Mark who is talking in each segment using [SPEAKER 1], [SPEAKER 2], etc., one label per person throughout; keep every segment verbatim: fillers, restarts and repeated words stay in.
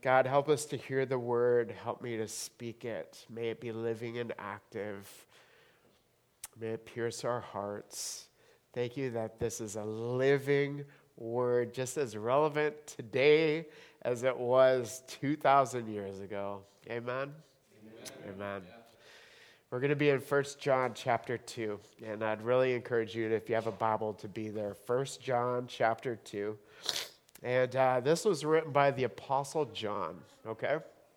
[SPEAKER 1] God, help us to hear the word. Help me to speak it. May it be living and active. May it pierce our hearts. Thank you that this is a living word, just as relevant today as it was two thousand years ago. Amen? Amen. Amen. Yeah. We're going to be in First John chapter two, and I'd really encourage you, to, if you have a Bible, to be there. First John chapter two. And uh, this was written by the Apostle John, okay?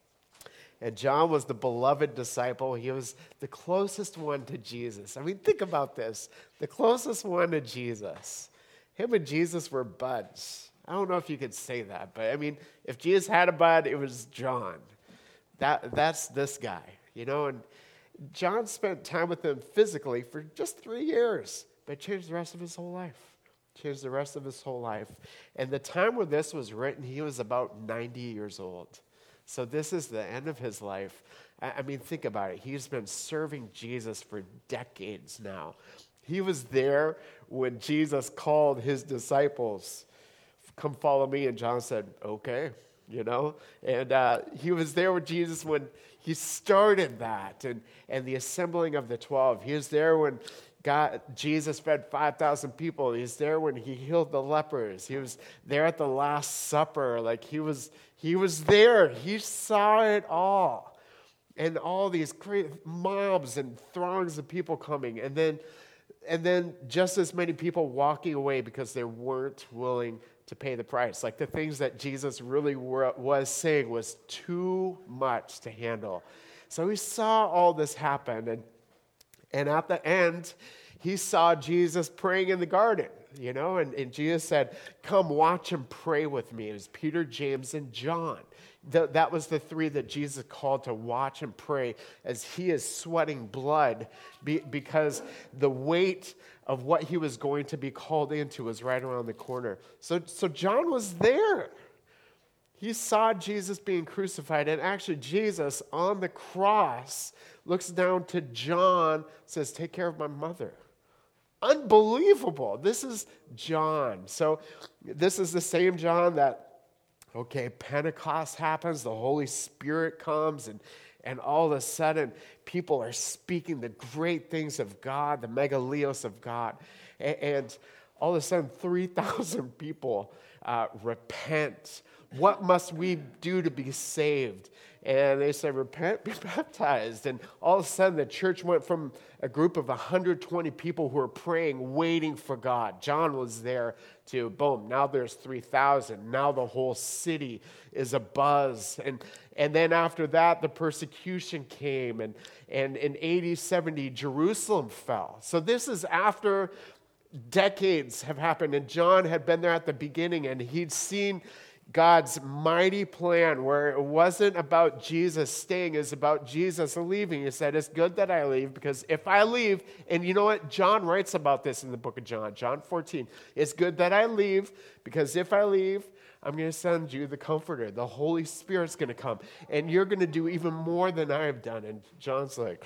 [SPEAKER 1] And John was the beloved disciple. He was the closest one to Jesus. I mean, think about this. The closest one to Jesus. Him and Jesus were buds. I don't know if you could say that, but I mean, if Jesus had a bud, it was John. That That's this guy, you know? And John spent time with him physically for just three years, but changed the rest of his whole life. Changed the rest of his whole life. And the time where this was written, he was about ninety years old. So this is the end of his life. I mean, think about it. He's been serving Jesus for decades now. He was there when Jesus called his disciples, come follow me. And John said, okay, you know. And uh, he was there with Jesus when he started that and, and the assembling of the twelve. He was there when God, Jesus fed five thousand people. He was there when he healed the lepers. He was there at the Last Supper. Like he was, he was there. He saw it all. And all these great mobs and throngs of people coming. And then, and then just as many people walking away because they weren't willing to pay the price. Like the things that Jesus really were, was saying was too much to handle. So he saw all this happen. And And at the end, he saw Jesus praying in the garden, you know, and, and Jesus said, come watch him pray with me. It was Peter, James, and John. The, that was the three that Jesus called to watch and pray as he is sweating blood be, because the weight of what he was going to be called into was right around the corner. So, so John was there. He saw Jesus being crucified, and actually Jesus on the cross looks down to John, says, take care of my mother. Unbelievable. This is John. So this is the same John that, okay, Pentecost happens, the Holy Spirit comes, and, and all of a sudden people are speaking the great things of God, the megaleos of God. And, and all of a sudden three thousand people uh, repent. What must we do to be saved? And they said, repent, be baptized. And all of a sudden, the church went from a group of one hundred twenty people who were praying, waiting for God. John was there to, boom, now there's three thousand. Now the whole city is abuzz. And and then after that, the persecution came. And, and in A D seventy, Jerusalem fell. So this is after decades have happened. And John had been there at the beginning, and he'd seen God's mighty plan where it wasn't about Jesus staying, it's about Jesus leaving. He said, it's good that I leave because if I leave, and you know what? John writes about this in the book of John, John fourteen. It's good that I leave because if I leave, I'm going to send you the Comforter. The Holy Spirit's going to come, and you're going to do even more than I have done. And John's like,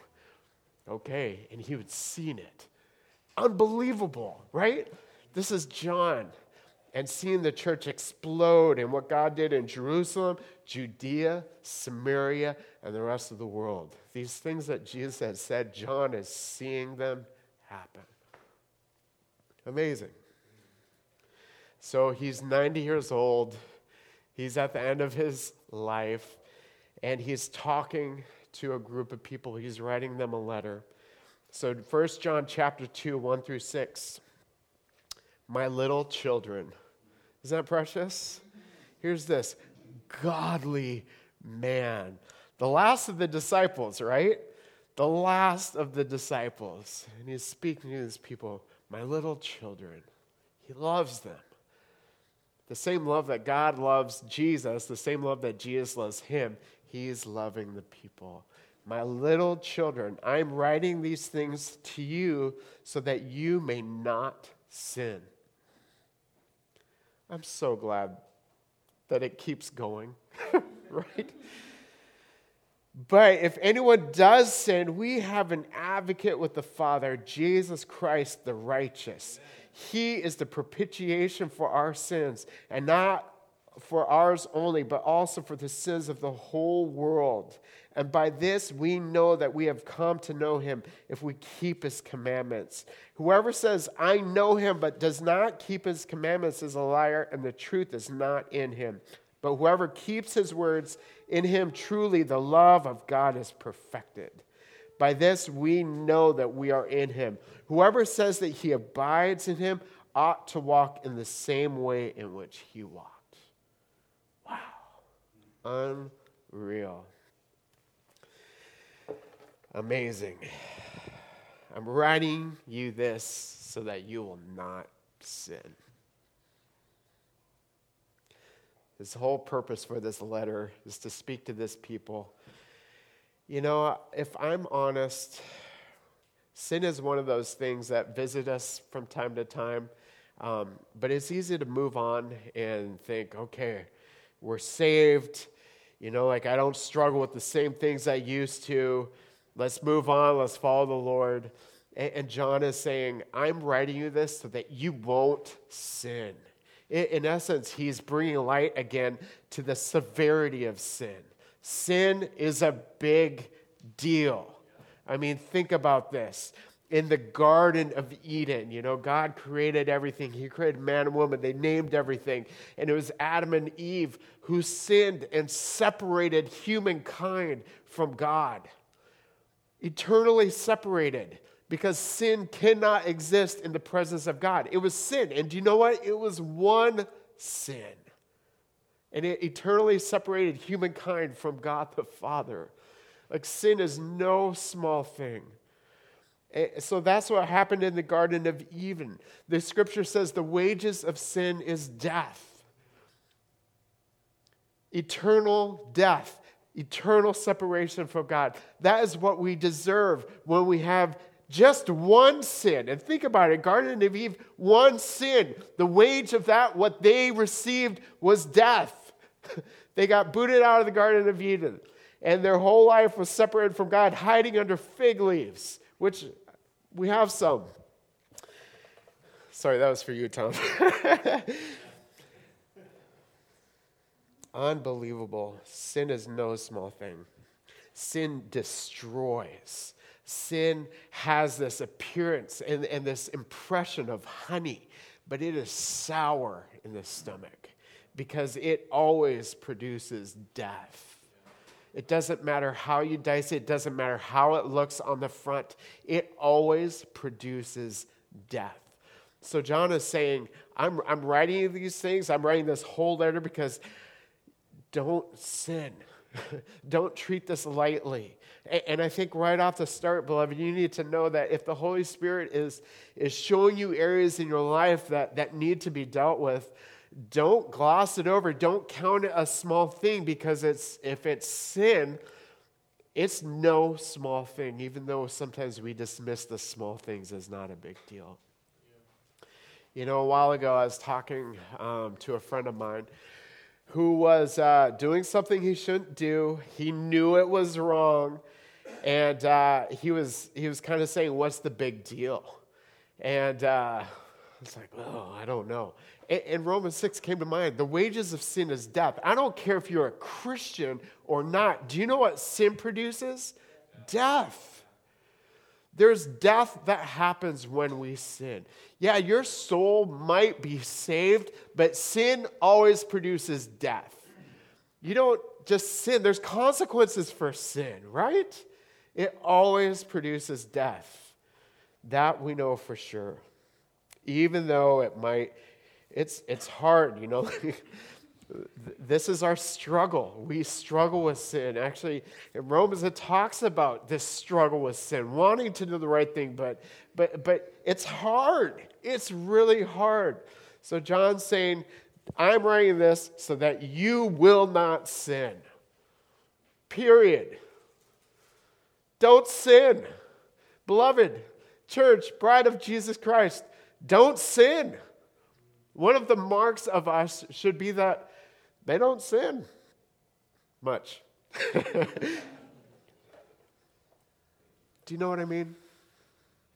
[SPEAKER 1] okay. And he had seen it. Unbelievable, right? This is John. And seeing the church explode and what God did in Jerusalem, Judea, Samaria, and the rest of the world. These things that Jesus had said, John is seeing them happen. Amazing. So he's ninety years old. He's at the end of his life. And he's talking to a group of people. He's writing them a letter. So First John chapter two, one through six. My little children. Isn't that precious? Here's this. Godly man. The last of the disciples, right? The last of the disciples. And he's speaking to these people. My little children. He loves them. The same love that God loves Jesus, the same love that Jesus loves him, he's loving the people. My little children, I'm writing these things to you so that you may not sin. I'm so glad that it keeps going, right? But if anyone does sin, we have an advocate with the Father, Jesus Christ the righteous. He is the propitiation for our sins, and not for ours only, but also for the sins of the whole world. And by this we know that we have come to know him if we keep his commandments. Whoever says, I know him, but does not keep his commandments is a liar, and the truth is not in him. But whoever keeps his words, in him truly the love of God is perfected. By this we know that we are in him. Whoever says that he abides in him ought to walk in the same way in which he walked. Wow. Unreal. Amazing. I'm writing you this so that you will not sin. His whole purpose for this letter is to speak to this people. You know, if I'm honest, sin is one of those things that visit us from time to time. Um, but it's easy to move on and think, okay, we're saved. You know, like I don't struggle with the same things I used to. Let's move on. Let's follow the Lord. And, and John is saying, I'm writing you this so that you won't sin. In, in essence, he's bringing light again to the severity of sin. Sin is a big deal. I mean, think about this. In the Garden of Eden, you know, God created everything. He created man and woman. They named everything. And it was Adam and Eve who sinned and separated humankind from God. Eternally separated, because sin cannot exist in the presence of God. It was sin. And do you know what? It was one sin. And it eternally separated humankind from God the Father. Like sin is no small thing. So that's what happened in the Garden of Eden. The scripture says the wages of sin is death. Eternal death. Eternal separation from God. That is what we deserve when we have just one sin. And think about it. Garden of Eve, one sin. The wage of that, what they received was death. They got booted out of the Garden of Eden. And their whole life was separated from God, hiding under fig leaves, which we have some. Sorry, that was for you, Tom. Unbelievable. Sin is no small thing. Sin destroys. Sin has this appearance and, and this impression of honey, but it is sour in the stomach because it always produces death. It doesn't matter how you dice it. It doesn't matter how it looks on the front. It always produces death. So John is saying, I'm, I'm writing these things. I'm writing this whole letter because don't sin. Don't treat this lightly. And, and I think right off the start, beloved, you need to know that if the Holy Spirit is, is showing you areas in your life that, that need to be dealt with, don't gloss it over. Don't count it a small thing, because it's if it's sin, it's no small thing, even though sometimes we dismiss the small things as not a big deal. Yeah. You know, a while ago I was talking um, to a friend of mine who was uh, doing something he shouldn't do. He knew it was wrong, and uh, he was he was kind of saying, "What's the big deal?" And uh, it's like, "Oh, I don't know." And Romans six came to mind. The wages of sin is death. I don't care if you're a Christian or not. Do you know what sin produces? Death. There's death that happens when we sin. Yeah, your soul might be saved, but sin always produces death. You don't just sin. There's consequences for sin, right? It always produces death. That we know for sure. Even though it might... It's it's hard, you know. This is our struggle. We struggle with sin. Actually, in Romans, it talks about this struggle with sin, wanting to do the right thing, but but but it's hard. It's really hard. So John's saying, I'm writing this so that you will not sin. Period. Don't sin. Beloved, church, bride of Jesus Christ, don't sin. One of the marks of us should be that they don't sin much. Do you know what I mean?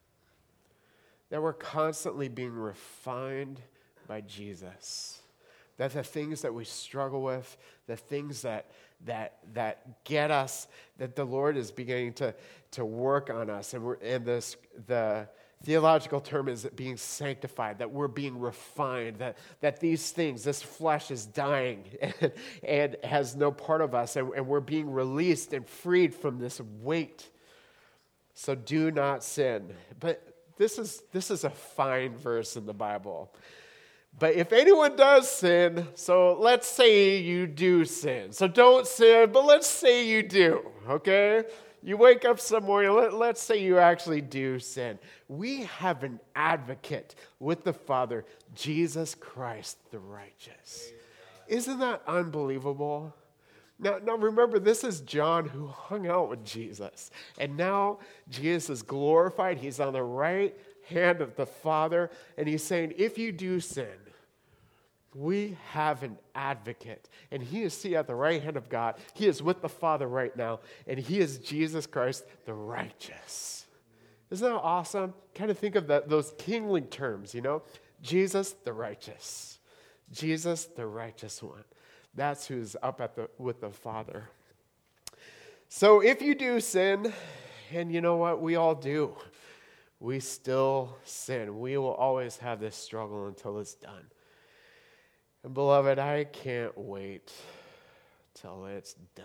[SPEAKER 1] That we're constantly being refined by Jesus. that the things that we struggle with, the things that that that get us, that the Lord is beginning to, to work on us. And, we're, and this, the theological term is being sanctified, that we're being refined, that, that these things, this flesh is dying and, and has no part of us, and, and we're being released and freed from this weight. So do not sin. But this is this is a fine verse in the Bible. But if anyone does sin, so let's say you do sin. So don't sin, but let's say you do, okay? You wake up some morning, let, let's say you actually do sin. We have an advocate with the Father, Jesus Christ the righteous. Isn't that unbelievable? Now, now remember, this is John who hung out with Jesus. And now Jesus is glorified. He's on the right hand of the Father. And he's saying, if you do sin, we have an advocate. And he is seated at the right hand of God. He is with the Father right now. And he is Jesus Christ the righteous. Isn't that awesome? Kind of think of that, those kingly terms, you know? Jesus the righteous. Jesus the righteous one. That's who's up at the with the Father. So if you do sin, and you know what? We all do. We still sin. We will always have this struggle until it's done. And beloved, I can't wait till it's done.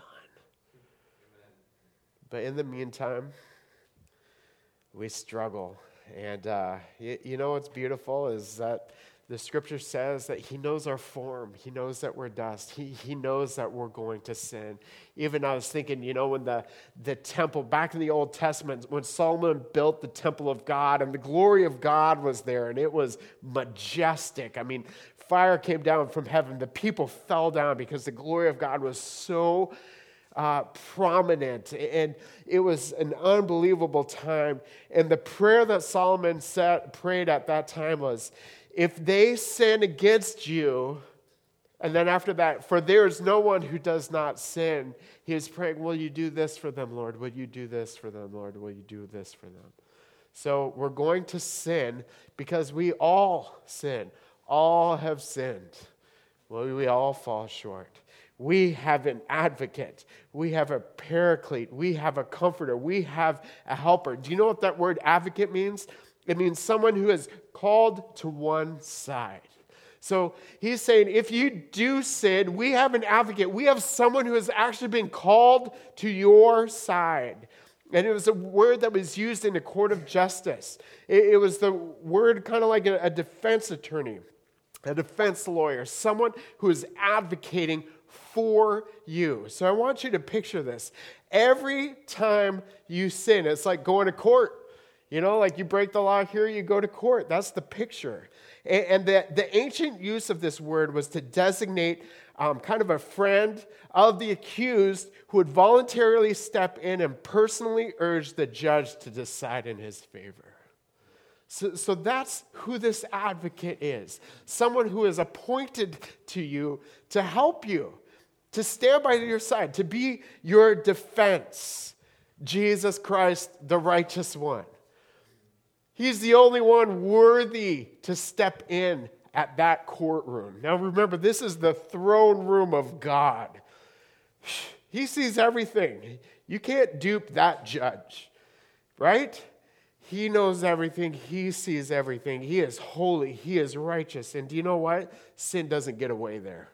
[SPEAKER 1] But in the meantime, we struggle. And uh, you, you know what's beautiful is that the scripture says that he knows our form. He knows that we're dust. He, he knows that we're going to sin. Even I was thinking, you know, when the, the temple, back in the Old Testament, when Solomon built the temple of God and the glory of God was there and it was majestic. I mean, fire came down from heaven. The people fell down because the glory of God was so uh, prominent. And it was an unbelievable time. And the prayer that Solomon said, prayed at that time was, if they sin against you, and then after that, for there is no one who does not sin, he was praying, will you do this for them, Lord? Will you do this for them, Lord? Will you do this for them? So we're going to sin because we all sin. All have sinned. Well, we all fall short. We have an advocate. We have a paraclete. We have a comforter. We have a helper. Do you know what that word advocate means? It means someone who is called to one side. So he's saying, if you do sin, we have an advocate. We have someone who has actually been called to your side. And it was a word that was used in a court of justice. It, it was the word kind of like a, a defense attorney, a defense lawyer, someone who is advocating for you. So I want you to picture this. Every time you sin, it's like going to court. You know, like you break the law here, you go to court. That's the picture. And, and the, the ancient use of this word was to designate um, kind of a friend of the accused who would voluntarily step in and personally urge the judge to decide in his favor. So, so that's who this advocate is. Someone who is appointed to you to help you, to stand by your side, to be your defense. Jesus Christ, the righteous one. He's the only one worthy to step in at that courtroom. Now remember, this is the throne room of God. He sees everything. You can't dupe that judge, right? He knows everything. He sees everything. He is holy. He is righteous. And do you know what? Sin doesn't get away there.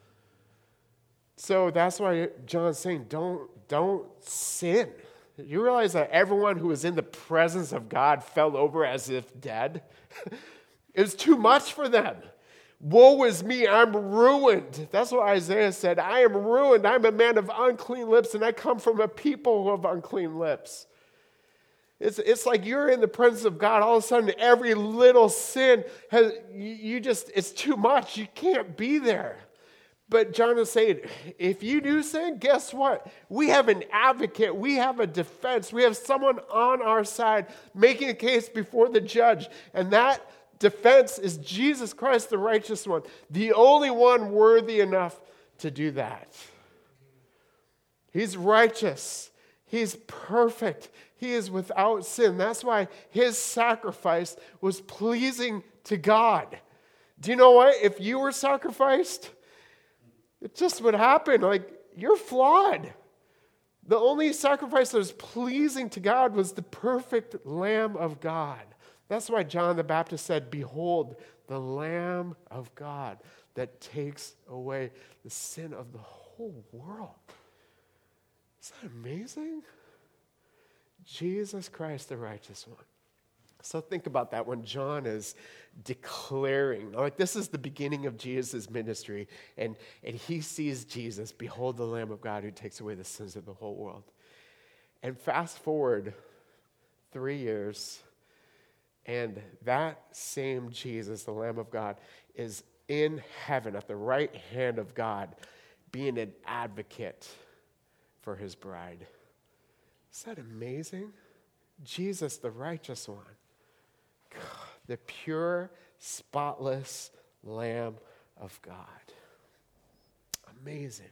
[SPEAKER 1] So that's why John's saying, don't, don't sin. You realize that everyone who was in the presence of God fell over as if dead? It was too much for them. Woe is me, I'm ruined. That's what Isaiah said. I am ruined. I'm a man of unclean lips, and I come from a people who have unclean lips. It's, it's like you're in the presence of God. All of a sudden, every little sin, has you, you just, it's too much. You can't be there. But John is saying, if you do sin, guess what? We have an advocate. We have a defense. We have someone on our side making a case before the judge. And that defense is Jesus Christ, the righteous one, the only one worthy enough to do that. He's righteous. He's perfect. He is without sin. That's why his sacrifice was pleasing to God. Do you know what? If you were sacrificed, it just would happen. Like, you're flawed. The only sacrifice that was pleasing to God was the perfect Lamb of God. That's why John the Baptist said, "Behold, the Lamb of God that takes away the sin of the whole world." Is that amazing? Jesus Christ, the righteous one. So think about that when John is declaring, like this is the beginning of Jesus' ministry, and, and he sees Jesus, "Behold the Lamb of God who takes away the sins of the whole world." And fast forward three years, and that same Jesus, the Lamb of God, is in heaven at the right hand of God, being an advocate for his bride. Is that amazing? Jesus, the righteous one. God, the pure, spotless Lamb of God. Amazing.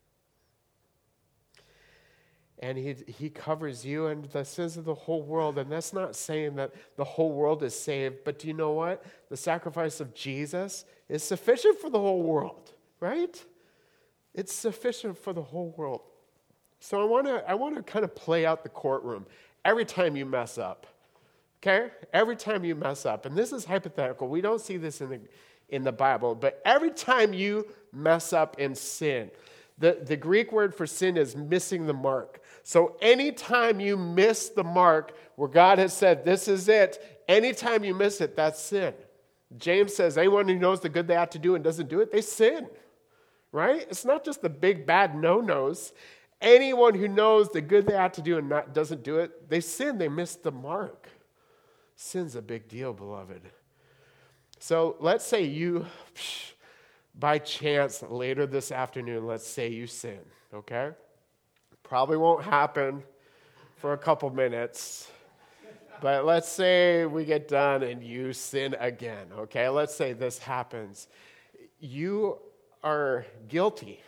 [SPEAKER 1] And he, he covers you and the sins of the whole world. And that's not saying that the whole world is saved. But do you know what? The sacrifice of Jesus is sufficient for the whole world, right? It's sufficient for the whole world. So I want to I want to kind of play out the courtroom every time you mess up. Okay? Every time you mess up. And this is hypothetical. We don't see this in the in the Bible, but every time you mess up in sin, the, the Greek word for sin is missing the mark. So anytime you miss the mark where God has said, "This is it," anytime you miss it, that's sin. James says, anyone who knows the good they ought to do and doesn't do it, they sin. Right? It's not just the big bad no-nos. Anyone who knows the good they ought to do and not, doesn't do it, they sin, they miss the mark. Sin's a big deal, beloved. So let's say you, by chance, later this afternoon, let's say you sin, okay? Probably won't happen for a couple minutes. But let's say we get done and you sin again, okay? Let's say this happens. You are guilty.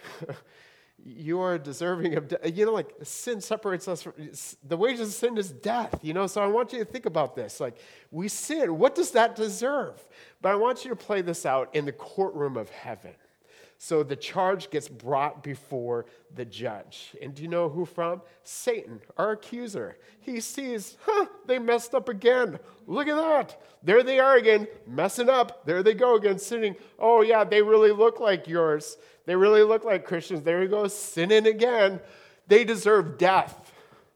[SPEAKER 1] You are deserving of death. You know, like sin separates us from, the wages of sin is death, you know? So I want you to think about this. Like, we sin. What does that deserve? But I want you to play this out in the courtroom of heaven. So the charge gets brought before the judge. And do you know who from? Satan, our accuser. He sees, huh, they messed up again. Look at that. There they are again, messing up. There they go again, sinning. Oh, yeah, they really look like yours. They really look like Christians. There he goes, sinning again. They deserve death.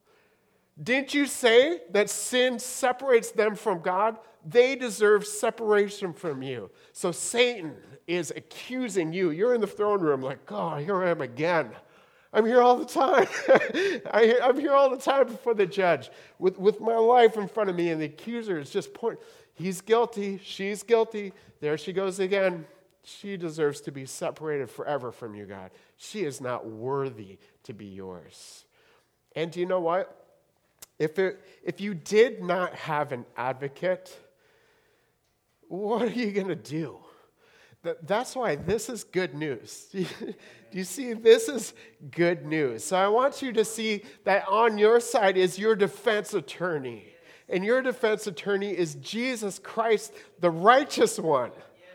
[SPEAKER 1] Didn't you say that sin separates them from God? They deserve separation from you. So Satan is accusing you. You're in the throne room like, "God, here I am again. I'm here all the time. I, I'm here all the time before the judge with, with my life in front of me." And the accuser is just pointing. He's guilty. She's guilty. There she goes again. She deserves to be separated forever from you, God. She is not worthy to be yours. And do you know what? If it, if you did not have an advocate, what are you going to do? That's why this is good news. Do you see? This is good news. So I want you to see that on your side is your defense attorney. And your defense attorney is Jesus Christ, the righteous one.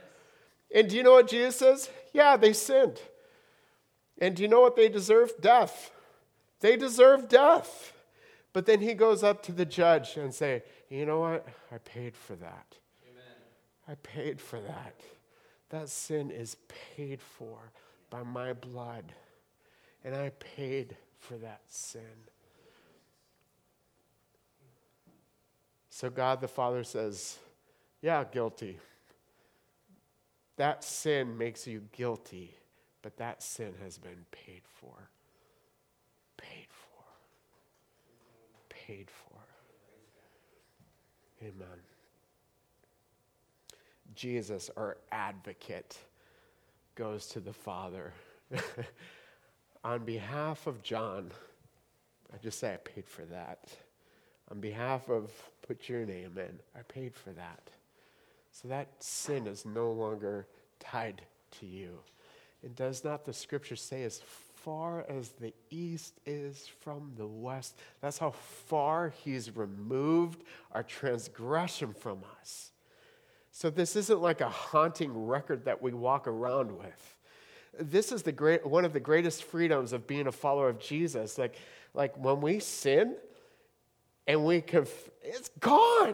[SPEAKER 1] And do you know what Jesus says? Yeah, they sinned. And do you know what they deserve? Death. They deserve death. But then he goes up to the judge and say, "You know what? I paid for that. Amen. I paid for that. That sin is paid for by my blood. And I paid for that sin." So God the Father says, "Yeah, guilty. That sin makes you guilty, but that sin has been paid for. Paid for. Paid for." Amen. Jesus, our advocate, goes to the Father. On behalf of John, I just say I paid for that. On behalf of, put your name in, I paid for that. So that sin is no longer tied to you. And does not the scripture say, as far as the east is from the west, that's how far he's removed our transgression from us. So this isn't like a haunting record that we walk around with. This is the great one of the greatest freedoms of being a follower of Jesus. Like, like when we sin and we conf- it's gone.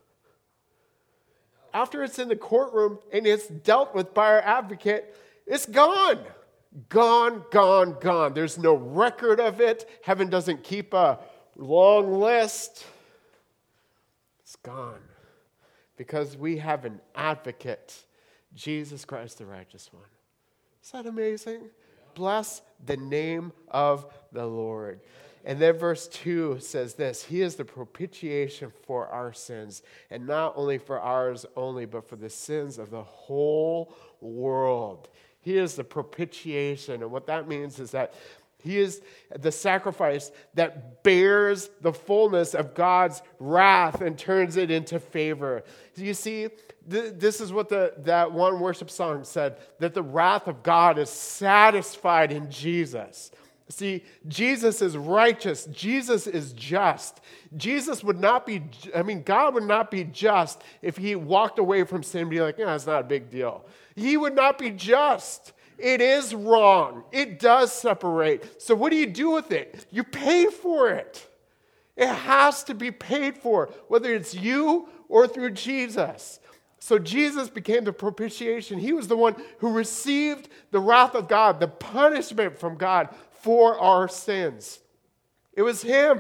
[SPEAKER 1] After it's in the courtroom and it's dealt with by our advocate, it's gone. Gone, gone, gone. There's no record of it. Heaven doesn't keep a long list. It's gone. Because we have an advocate, Jesus Christ, the righteous one. Is that amazing? Yeah. Bless the name of the Lord. Yeah. And then verse two says this, He is the propitiation for our sins, and not only for ours only, but for the sins of the whole world. He is the propitiation, and what that means is that He is the sacrifice that bears the fullness of God's wrath and turns it into favor. You see, th- this is what the, that one worship song said, that the wrath of God is satisfied in Jesus. See, Jesus is righteous. Jesus is just. Jesus would not be, I mean, God would not be just if He walked away from sin and be like, yeah, it's not a big deal. He would not be just. It is wrong. It does separate. So what do you do with it? You pay for it. It has to be paid for, whether it's you or through Jesus. So Jesus became the propitiation. He was the one who received the wrath of God, the punishment from God for our sins. It was Him.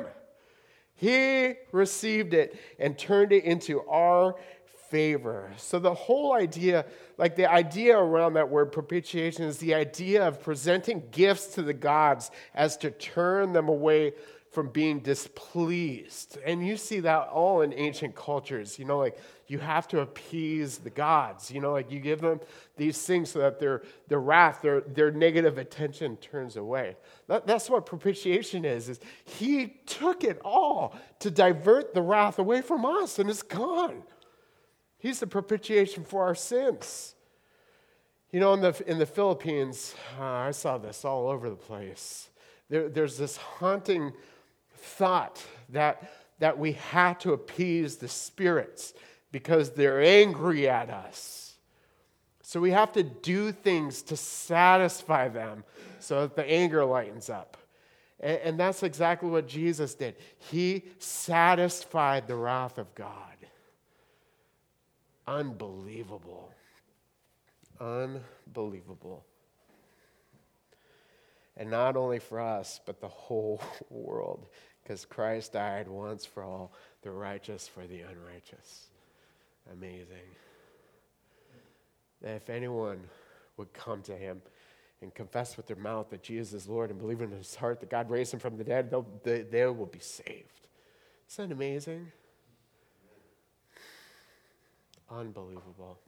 [SPEAKER 1] He received it and turned it into our favor. So the whole idea, like the idea around that word propitiation, is the idea of presenting gifts to the gods as to turn them away from being displeased. And you see that all in ancient cultures. You know, like you have to appease the gods. You know, like you give them these things so that their their wrath, their their negative attention turns away. That, that's what propitiation is. Is He took it all to divert the wrath away from us, and it's gone. He's the propitiation for our sins. You know, in the in the Philippines, uh, I saw this all over the place. There, there's this haunting thought that, that we have to appease the spirits because they're angry at us. So we have to do things to satisfy them so that the anger lightens up. And, and that's exactly what Jesus did. He satisfied the wrath of God. Unbelievable. Unbelievable. And not only for us, but the whole world. Because Christ died once for all, the righteous for the unrighteous. Amazing. That if anyone would come to Him and confess with their mouth that Jesus is Lord and believe in his heart that God raised Him from the dead, they, they will be saved. Isn't that amazing? Unbelievable.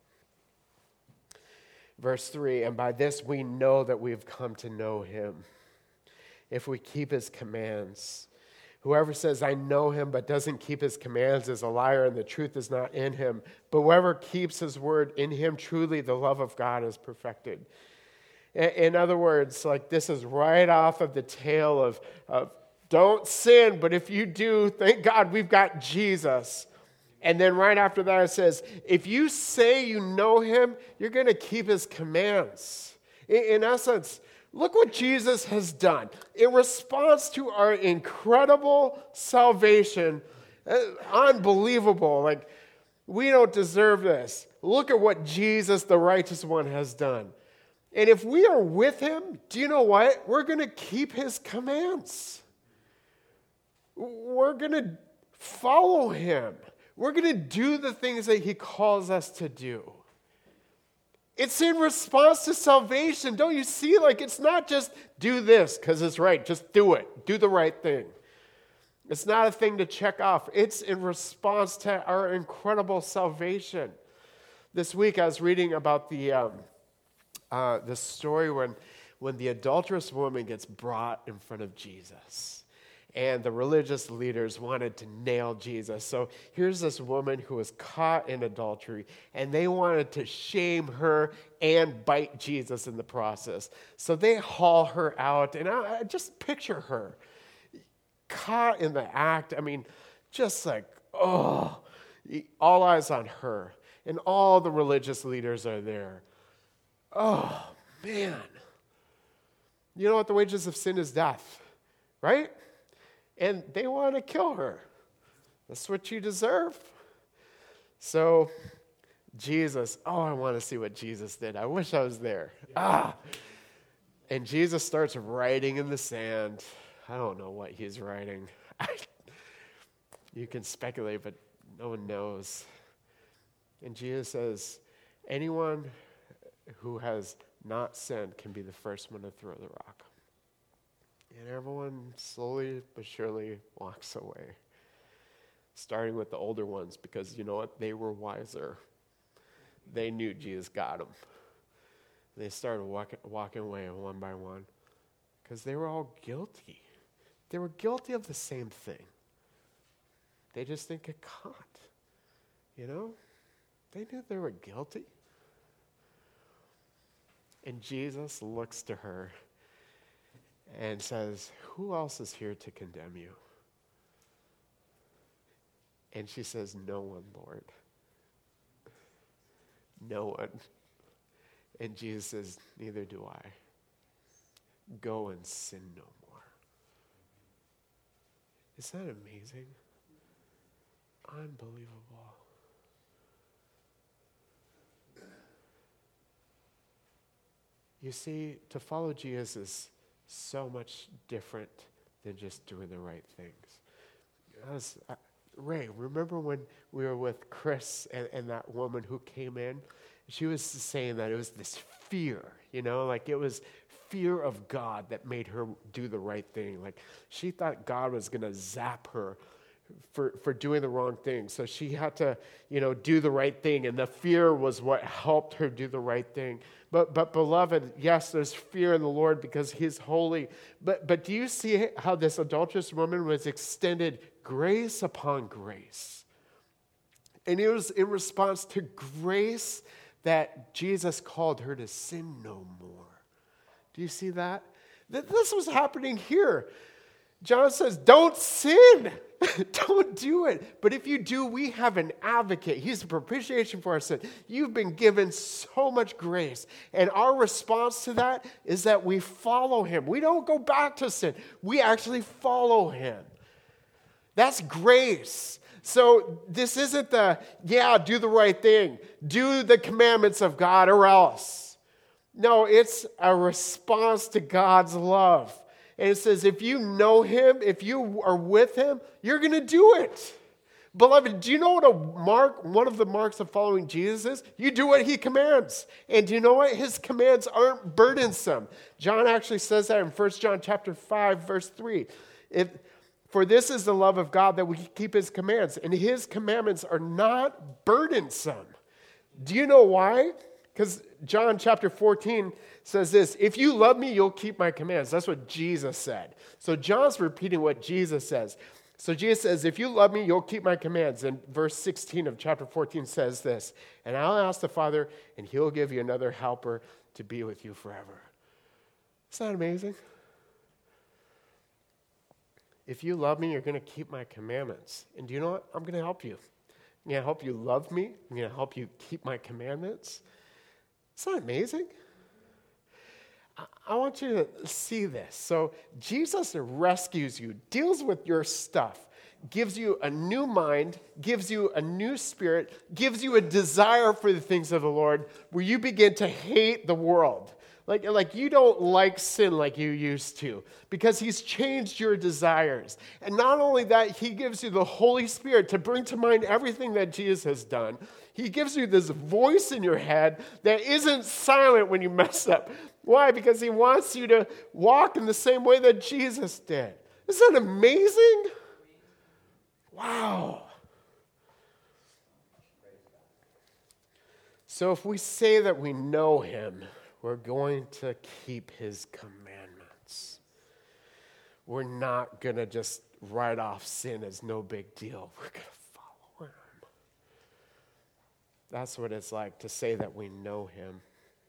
[SPEAKER 1] Verse three, and by this we know that we've come to know Him, if we keep His commands. Whoever says, I know Him, but doesn't keep His commands is a liar, and the truth is not in him. But whoever keeps His word, in him truly the love of God is perfected. In other words, like this is right off of the tail of, of don't sin, but if you do, thank God we've got Jesus. And then right after that it says, if you say you know Him, you're going to keep His commands. In, in essence, look what Jesus has done. In response to our incredible salvation, uh, unbelievable, like we don't deserve this. Look at what Jesus, the righteous one, has done. And if we are with Him, do you know what? We're going to keep His commands. We're going to follow Him. We're going to do the things that He calls us to do. It's in response to salvation. Don't you see? Like, it's not just do this because it's right. Just do it. Do the right thing. It's not a thing to check off. It's in response to our incredible salvation. This week I was reading about the um, uh, the story when, when the adulterous woman gets brought in front of Jesus. And the religious leaders wanted to nail Jesus. So here's this woman who was caught in adultery, and they wanted to shame her and bite Jesus in the process. So they haul her out, and I, I just picture her caught in the act. I mean, just like, oh, all eyes on her. and all the religious leaders are there. Oh, man. You know what? The wages of sin is death, right? And they want to kill her. That's what you deserve. So, Jesus, oh, I want to see what Jesus did. I wish I was there. Ah. And Jesus starts writing in the sand. I don't know what he's writing. You can speculate, but no one knows. And Jesus says, anyone who has not sinned can be the first one to throw the rock. And everyone slowly but surely walks away, starting with the older ones, because you know what? They were wiser. They knew Jesus got them. They started walking, walking away one by one because they were all guilty. They were guilty of the same thing. They just didn't get caught. You know? They knew they were guilty. And Jesus looks to her and says, who else is here to condemn you? And she says, no one, Lord. No one. And Jesus says, neither do I. Go and sin no more. Isn't that amazing? Unbelievable. You see, to follow Jesus is so much different than just doing the right things. I was, I, Ray, remember when we were with Chris and, and that woman who came in? She was saying that it was this fear, you know, like it was fear of God that made her do the right thing. Like she thought God was going to zap her for, for doing the wrong thing. So she had to, you know, do the right thing. And the fear was what helped her do the right thing. But, but beloved, yes, there's fear in the Lord because he's holy. But, but do you see how this adulterous woman was extended grace upon grace? And it was in response to grace that Jesus called her to sin no more. Do you see that? This was happening here. John says, don't sin. Don't do it. But if you do, we have an advocate. He's a propitiation for our sin. You've been given so much grace. And our response to that is that we follow him. We don't go back to sin. We actually follow him. That's grace. So this isn't the, yeah, do the right thing. Do the commandments of God or else. No, it's a response to God's love. And it says, if you know him, if you are with him, you're going to do it. Beloved, do you know what a mark, one of the marks of following Jesus is? You do what he commands. And do you know what? His commands aren't burdensome. John actually says that in First John chapter five, verse three. If, For this is the love of God that we keep his commands. And his commandments are not burdensome. Do you know why? Because John chapter fourteen says this, if you love me, you'll keep my commands. That's what Jesus said. So John's repeating what Jesus says. So Jesus says, if you love me, you'll keep my commands. And verse sixteen of chapter fourteen says this, and I'll ask the Father, and he'll give you another helper to be with you forever. Isn't that amazing? If you love me, you're going to keep my commandments. And do you know what? I'm going to help you. I'm going to help you love me. I'm going to help you keep my commandments. Isn't that amazing? I want you to see this. So Jesus rescues you, deals with your stuff, gives you a new mind, gives you a new spirit, gives you a desire for the things of the Lord, where you begin to hate the world. Like, like you don't like sin like you used to, because he's changed your desires. And not only that, he gives you the Holy Spirit to bring to mind everything that Jesus has done. He gives you this voice in your head that isn't silent when you mess up. Why? Because he wants you to walk in the same way that Jesus did. Isn't that amazing? Wow. So if we say that we know him, we're going to keep his commandments. We're not going to just write off sin as no big deal. We're going to follow him. That's what it's like to say that we know him.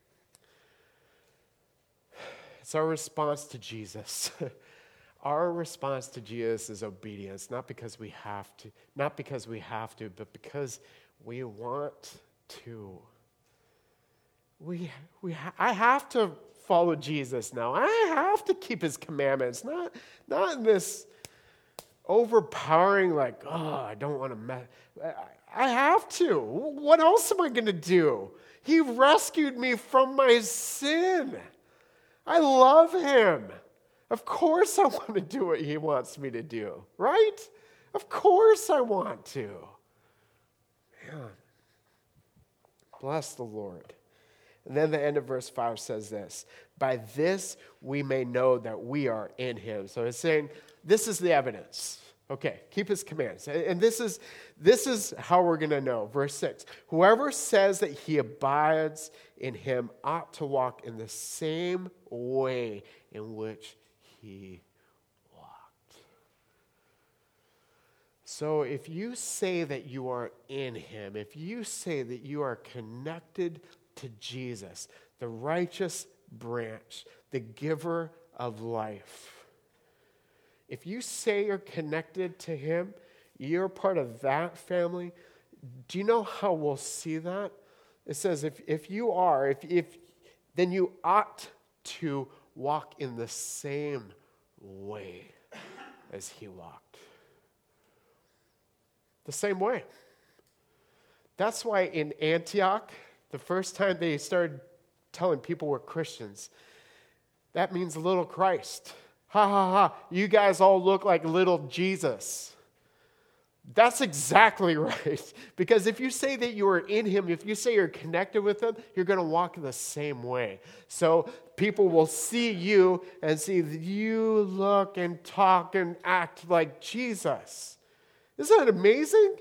[SPEAKER 1] It's our response to Jesus. Our response to Jesus is obedience, not because we have to, not because we have to, but because we want too. We, we, ha- I have to follow Jesus now. I have to keep his commandments. Not, not in this overpowering, like, oh, I don't want to mess. I have to. What else am I going to do? He rescued me from my sin. I love him. Of course I want to do what he wants me to do, right? Of course I want to. Man. Bless the Lord. And then the end of verse five says this, by this we may know that we are in him. So it's saying, this is the evidence. Okay, keep his commands. And this is, this is how we're going to know. Verse six, whoever says that he abides in him ought to walk in the same way in which he walked. So if you say that you are in him, if you say that you are connected to Jesus, the righteous branch, the giver of life, if you say you're connected to him, you're part of that family, do you know how we'll see that? It says if, if you are, if, if then you ought to walk in the same way as he walked. The same way. That's why in Antioch, the first time they started telling people were Christians, that means little Christ. Ha ha ha, you guys all look like little Jesus. That's exactly right. Because if you say that you are in him, if you say you're connected with him, you're going to walk in the same way. So people will see you and see that you look and talk and act like Jesus. Isn't that amazing?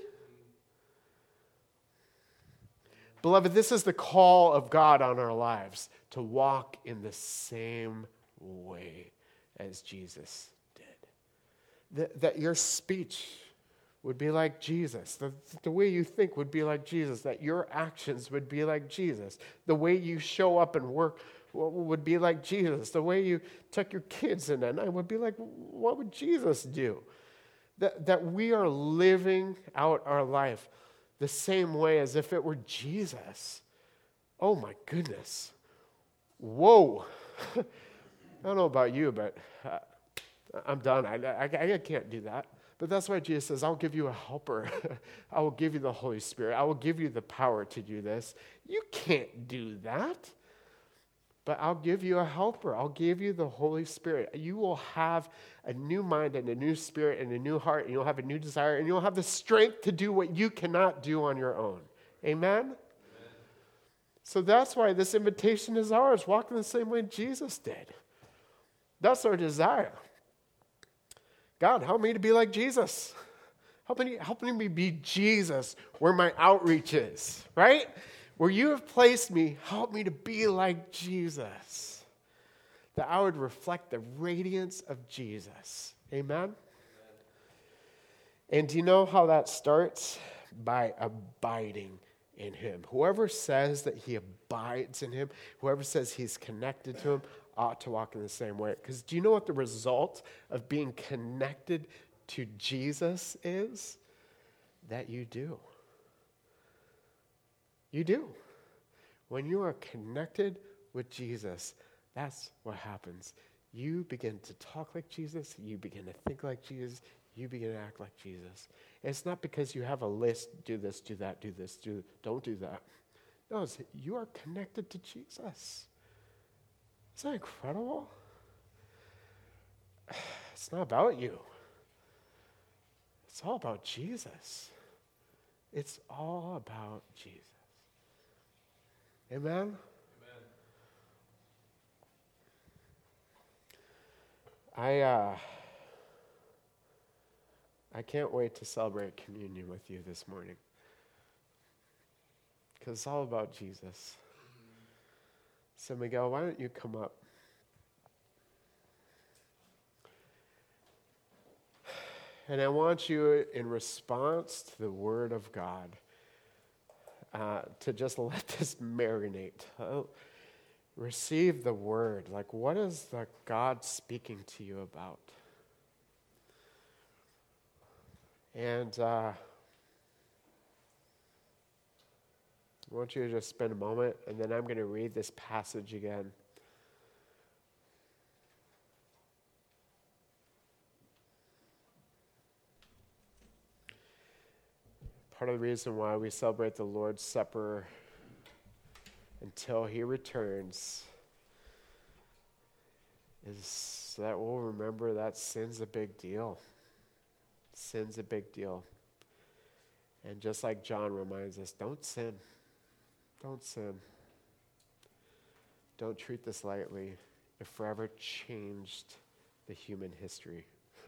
[SPEAKER 1] Beloved, this is the call of God on our lives, to walk in the same way as Jesus did. That, that your speech would be like Jesus. The, the way you think would be like Jesus. That your actions would be like Jesus. The way you show up and work would be like Jesus. The way you took your kids in at night would be like, what would Jesus do? That, that we are living out our life the same way as if it were Jesus. Oh my goodness. Whoa. I don't know about you, but uh, I'm done. I, I, I can't do that. But that's why Jesus says, I'll give you a helper. I will give you the Holy Spirit. I will give you the power to do this. You can't do that. But I'll give you a helper. I'll give you the Holy Spirit. You will have a new mind and a new spirit and a new heart, and you'll have a new desire, and you'll have the strength to do what you cannot do on your own. Amen? Amen. So that's why this invitation is ours. Walk in the same way Jesus did. That's our desire. God, help me to be like Jesus. Help me, help me be Jesus where my outreach is, right? Where you have placed me, help me to be like Jesus. That I would reflect the radiance of Jesus. Amen? Amen. And do you know how that starts? By abiding in him. Whoever says that he abides in him, whoever says he's connected to him, ought to walk in the same way. Because do you know what the result of being connected to Jesus is? That you do. You do. When you are connected with Jesus, that's what happens. You begin to talk like Jesus. You begin to think like Jesus. You begin to act like Jesus. And it's not because you have a list, do this, do that, do this, do don't do that. No, it's, you are connected to Jesus. Isn't that incredible? It's not about you. It's all about Jesus. It's all about Jesus. Amen? Amen. I, uh, I can't wait to celebrate communion with you this morning. Because it's all about Jesus. So Miguel, why don't you come up? And I want you, in response to the Word of God, uh, to just let this marinate. Oh, receive the Word. Like, what is the God speaking to you about? And uh, I want you to just spend a moment, and then I'm going to read this passage again. Part of the reason why we celebrate the Lord's Supper until he returns is so that we'll remember that sin's a big deal. Sin's a big deal. And just like John reminds us, don't sin. Don't sin. Don't treat this lightly. It forever changed the human history.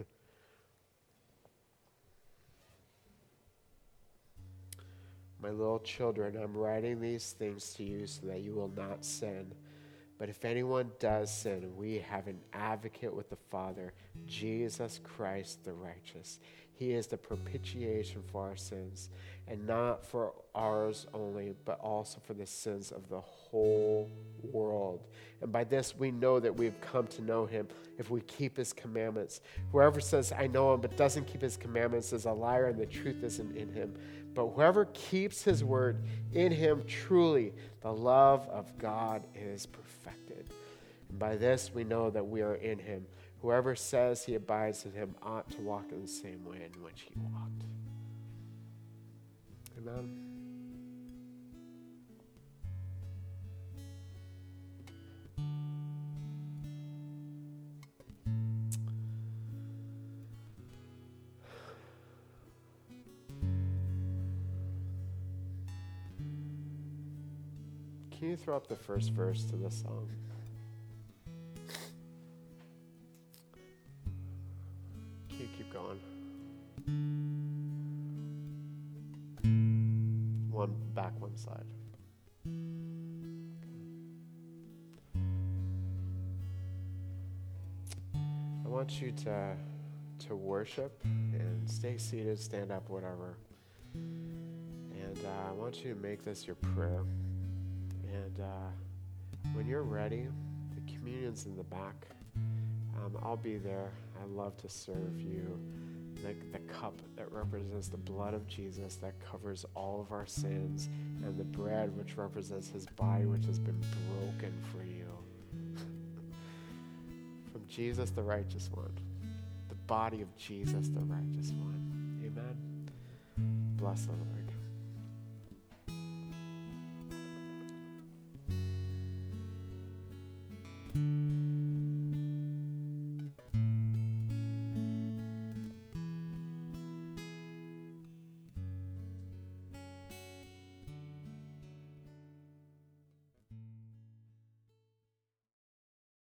[SPEAKER 1] My little children, I'm writing these things to you so that you will not sin. But if anyone does sin, we have an advocate with the Father, Jesus Christ the righteous. He is the propitiation for our sins, and not for ours only, but also for the sins of the whole world. And by this we know that we've come to know him if we keep his commandments. Whoever says, I know him, but doesn't keep his commandments is a liar, and the truth isn't in him. But whoever keeps his word, in him truly the love of God is perfected. And by this we know that we are in him. Whoever says he abides in him ought to walk in the same way in which he walked. Amen. Can you throw up the first verse to this song? Can you keep going? One back, one side. I want you to to worship and stay seated, stand up, whatever. And uh, I want you to make this your prayer. And uh, when you're ready, the communion's in the back. Um, I'll be there. I love to serve you. The, the cup that represents the blood of Jesus that covers all of our sins, and the bread which represents his body which has been broken for you. From Jesus, the righteous one. The body of Jesus, the righteous one. Amen. Bless the Lord.